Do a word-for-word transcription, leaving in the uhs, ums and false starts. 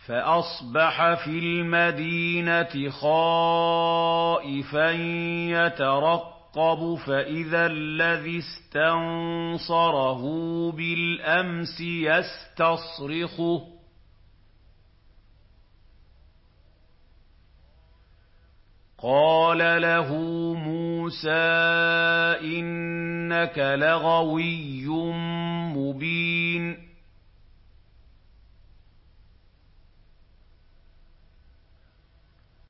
فَأَصْبَحَ فِي الْمَدِينَةِ خَائِفًا يَتَرَقَّبُ فَإِذَا الَّذِي اسْتَنصَرَهُ بِالْأَمْسِ يَسْتَصْرِخُهُ قَالَ لَهُ مُوسَىٰ إِنَّكَ لَغَوِيٌّ مُّبِينٌ